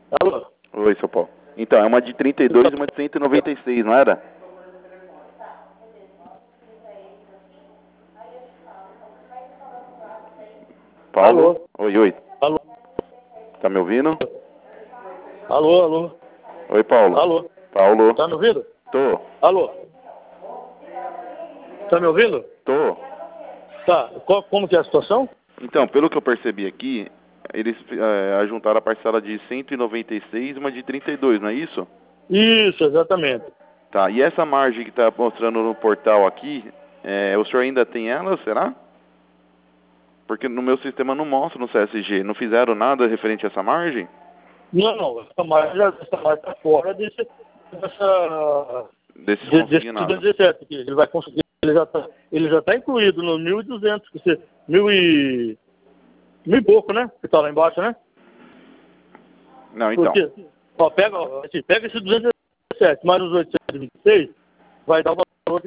Alô? Oi, seu Paulo. Então, é uma de 32 e uma de 196, não era? Paulo? Alô? Oi, oi. Alô? Tá me ouvindo? Alô, alô? Oi, Paulo. Alô? Paulo. Tá me ouvindo? Tô. Alô? Tá me ouvindo? Tô. Tá. Como que é a situação? Então, pelo que eu percebi aqui, eles ajuntaram a parcela de 196 e uma de 32, não é isso? Isso, exatamente. Tá, e essa margem que tá mostrando no portal aqui, o senhor ainda tem ela, será? Porque no meu sistema não mostra no CSG. Não fizeram nada referente a essa margem? Não. Essa marca tá fora desse Desses desse consignados. 217, que ele vai conseguir, ele já tá incluído no 1.200, que você, mil e pouco, né? Que tá lá embaixo, né? Não, então. Porque, pega esse 217 mais os 826, vai dar o valor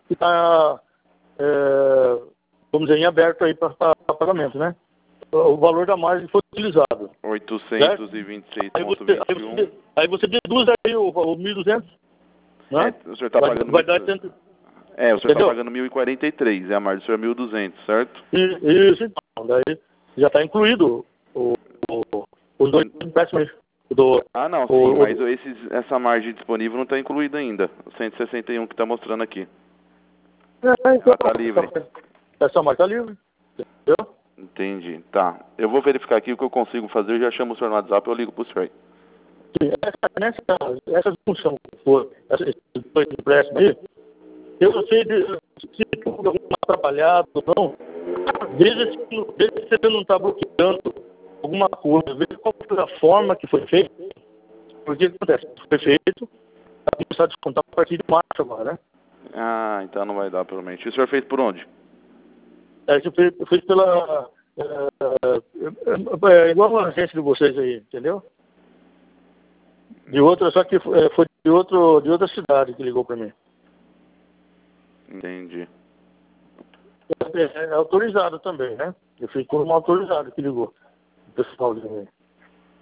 vamos dizer, em aberto aí para pagamento, né? O valor da margem foi utilizado. Certo? 826,21. Aí você deduz aí o 1.200, né? O senhor está pagando... Vai dar 100. O senhor está pagando 1.043, e a margem do senhor é 1.200, certo? Isso, então. Daí já está incluído os dois empréstimos aí. Não, sim, mas essa margem disponível não está incluída ainda. O 161 que está mostrando aqui. Então, Ela está livre. Essa marca está livre. Entendeu? Entendi. Tá. Eu vou verificar aqui o que eu consigo fazer. Eu já chamo o senhor no WhatsApp e eu ligo pro senhor aí. Essa função for esses dois empréstimos aí, eu não sei se tudo está atrapalhado ou não. Veja se ele não está bloqueando alguma coisa. Veja qual foi a forma que foi feito. Porque o que acontece? Foi feito, vai começar a descontar a partir de março agora, né? Então não vai dar, provavelmente. E o senhor fez por onde? Isso foi pela... igual a agência de vocês aí, entendeu? De outra, só que foi de outra cidade que ligou para mim. Entendi. É autorizado também, né? Eu fiz por uma autorizada que ligou. O pessoal de mim.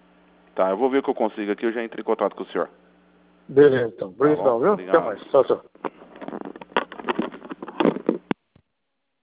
Tá, eu vou ver o que eu consigo aqui. Eu já entro em contato com o senhor. Beleza, então. Obrigado, viu? Obrigado. Até mais. Tchau, tchau.